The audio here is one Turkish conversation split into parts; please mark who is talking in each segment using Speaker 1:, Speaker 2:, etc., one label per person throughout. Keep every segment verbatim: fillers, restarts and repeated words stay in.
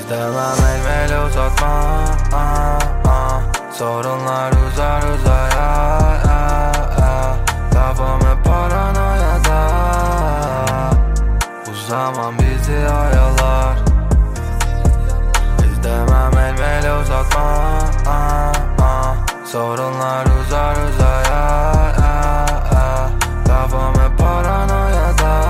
Speaker 1: İstemem elmeli uzatma, ah, ah. Sorunlar uzar uzaya, ah, ah. Kafam hep paranoyada. Bu zaman bizi oyalar. İstemem elmeli uzatma, ah, ah. Sorunlar uzar uzaya, ah, ah. Kafam hep paranoyada.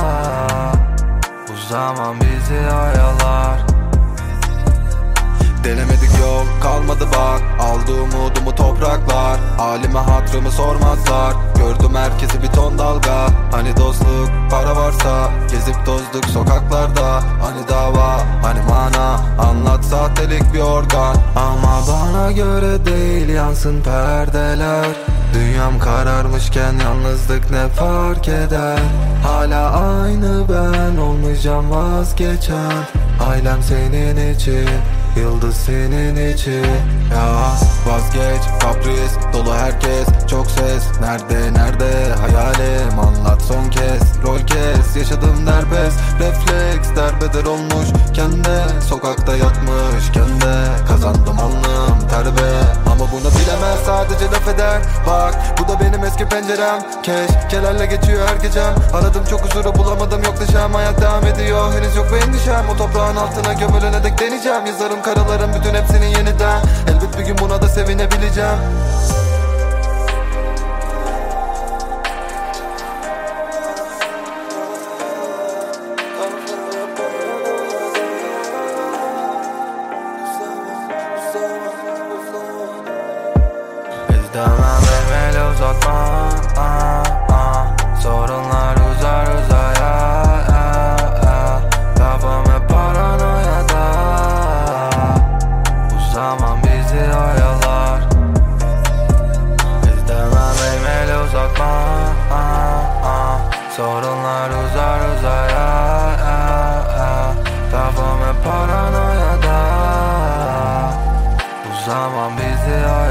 Speaker 1: Bu zaman bizi oyalar.
Speaker 2: Denemedik yok kalmadı bak, aldı umudumu topraklar. Halime hatrımı sormazlar, gördüm herkesi bir ton dalga. Hani dostluk para varsa, gezip tozduk sokaklarda. Hani dava hani mana, anlat sahtelik bir organ.
Speaker 1: Ama bana göre değil, yansın perdeler. Dünyam kararmışken yalnızlık ne fark eder? Hala aynı ben olmayacağım vazgeçen. Ailem senin için, yıldız senin için.
Speaker 2: Ya vazgeç kapris dolu herkes, çok ses. Nerede nerede hayalim, anlat son kez. Rol kes yaşadım derbez, refleks derbeder olmuş. Kendi sokakta yatmışken de kazandım alnım terbe. Ama bunu bilemez, sadece laf eder. Bak bu da benim eski pencerem. Keşkelerle geçiyor her gecem. Aradım çok huzuru bulamadım, yok deşem. Hayat devam ediyor, henüz yok ve endişem. O toprağın altına gömülene dek deneyeceğim. Yazarım karalarım bütün hepsini yeniden. Elbet bir gün buna da sevinebileceğim.
Speaker 1: İstemem elmeli uzatma, ah, ah. Sorunlar uzar uzaya, ah, ah. Kafam hep paranoyada. Bu zaman bizi oyalar. İstemem elmeli uzatma, ah, ah. Sorunlar uzar uzaya, ah, ah. Kafam hep paranoyada. Bu zaman bizi oyalar.